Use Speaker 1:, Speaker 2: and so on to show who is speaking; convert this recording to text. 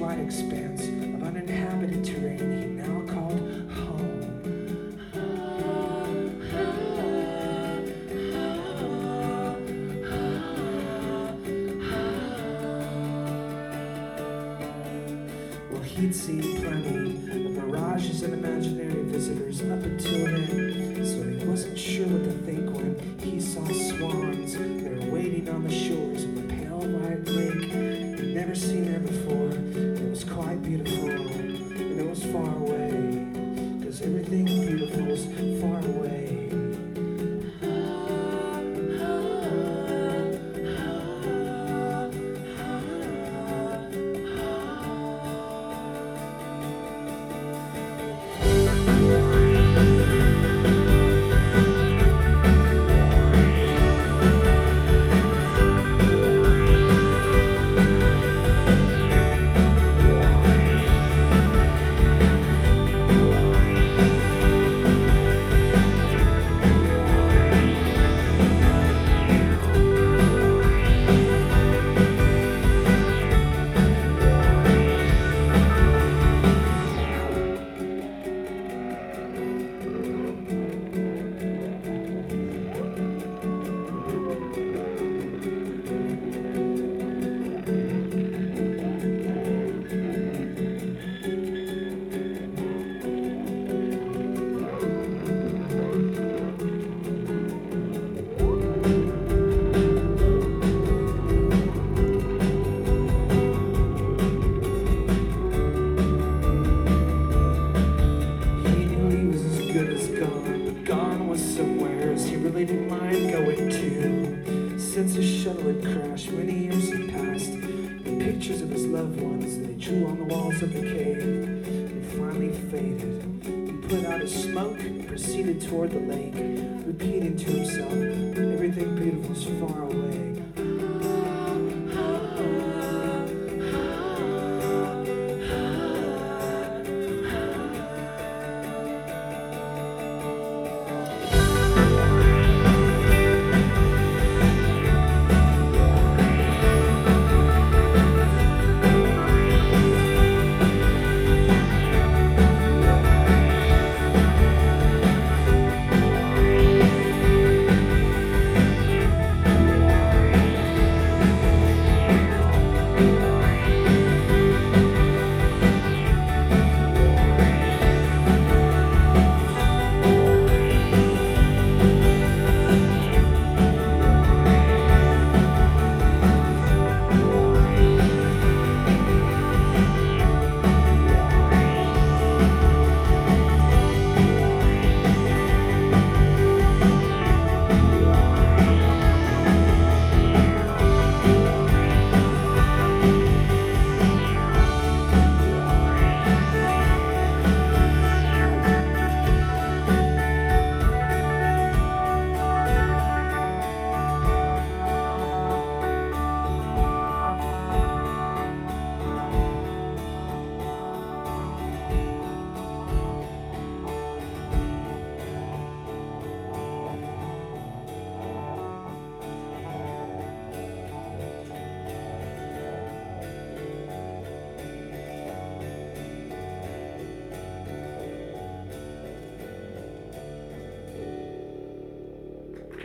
Speaker 1: wide expanse of uninhabited terrain he now called home. Well, he'd seen plenty of mirages and imaginary visitors up until then, so he wasn't sure what to think when he saw swans that were waiting on the shores of a pale white lake. He'd never seen her before. It was quite beautiful, and it was far away, because everything beautiful is far away. Since the shuttle had crashed, many years had passed. The pictures of his loved ones that he drew on the walls of the cave had finally faded. He put out his smoke and proceeded toward the lake, repeating to himself, everything beautiful is far away.